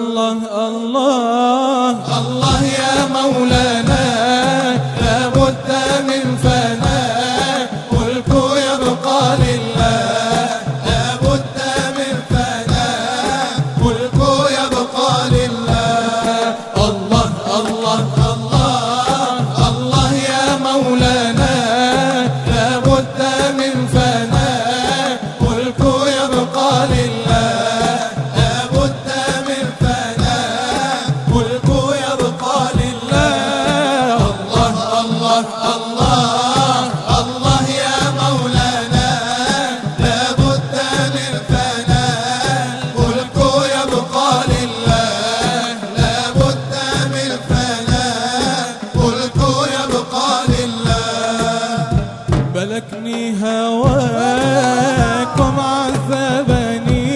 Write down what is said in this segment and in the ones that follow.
الله الله الله يا مولانا لابد من فناء ملك يبقى لله لابد من فناء ملك يبقى لله الله الله الله الله يا مولانا لابد من فناء ملك يبقى لله لابد من فناء ملك يبقى لله الله الله الله الله يا مولانا لابد من فناء ملك يبقى لله لابد من فناء ملك يبقى لله ملكني هواكم عذبني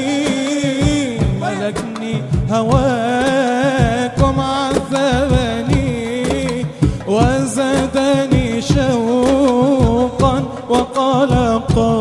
ملكني هواكم عذبني وزادني شوقا وقلقا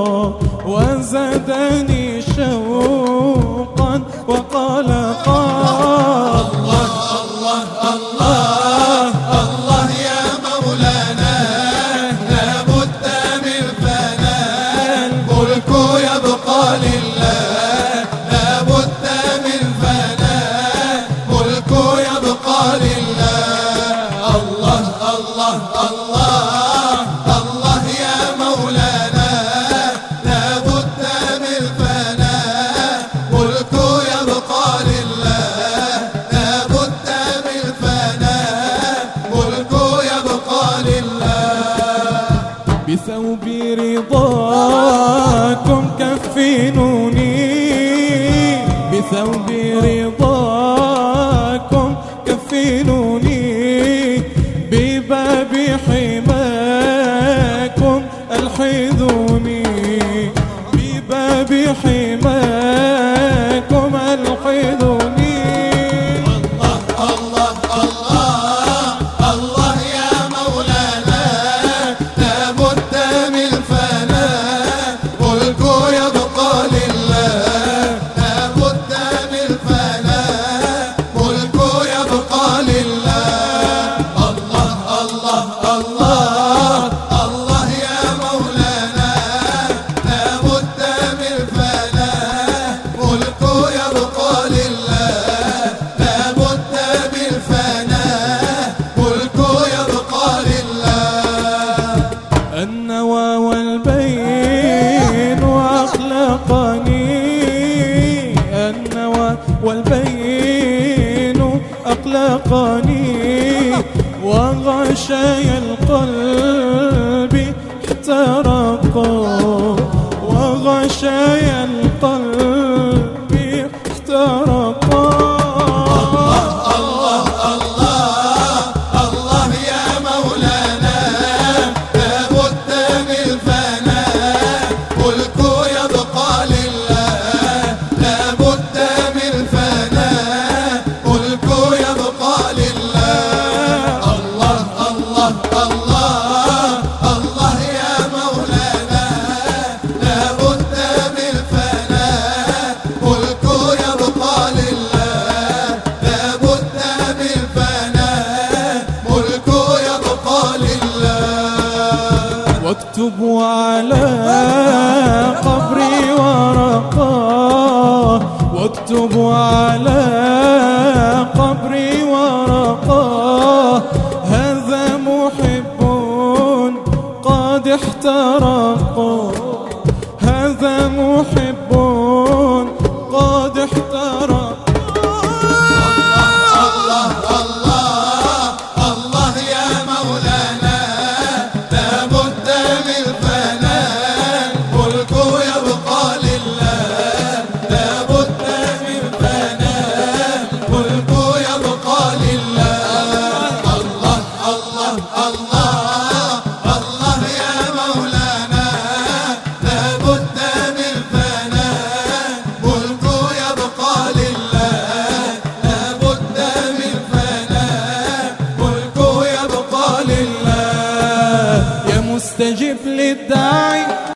وزادني شوقا وقلقا الله الله الله الله يا مولانا لابد من فناء الملك يبقى لله لابد من فناء ملك يبقى لله الله الله الله الله يا مولانا لابد من فناء ملك يبقى لله لابد من فناء ملك يبقى لله بثوب رضاكم كفنوني بثوب رضاكم كفنوني بباب حماكم الحذوني بباب حماكم الحذوني الله الله الله الله يا مولانا لابد من فناء ملك يبقى لله لابد من فناء ملك يبقى لله الله الله الله الله يا مولانا لابد من فناء ملك يبقى لله لابد من فناء ملك يبقى لله النوى والبين أخلقني النوى والبين أقلقني وغشاي القلب احترقا وغشاي القلب احترقا الله الله الله يا مولانا لابد من فناء ملك يبقى لله لابد من فناء ملك يبقى لله الله الله الله الله يا مولانا لابد من فناء ملك يبقى لله لابد من فناء ملك يبقى لله واكتبوا على قبري ورقاه واكتبوا على قبري ورقاه هذا محب قد احترق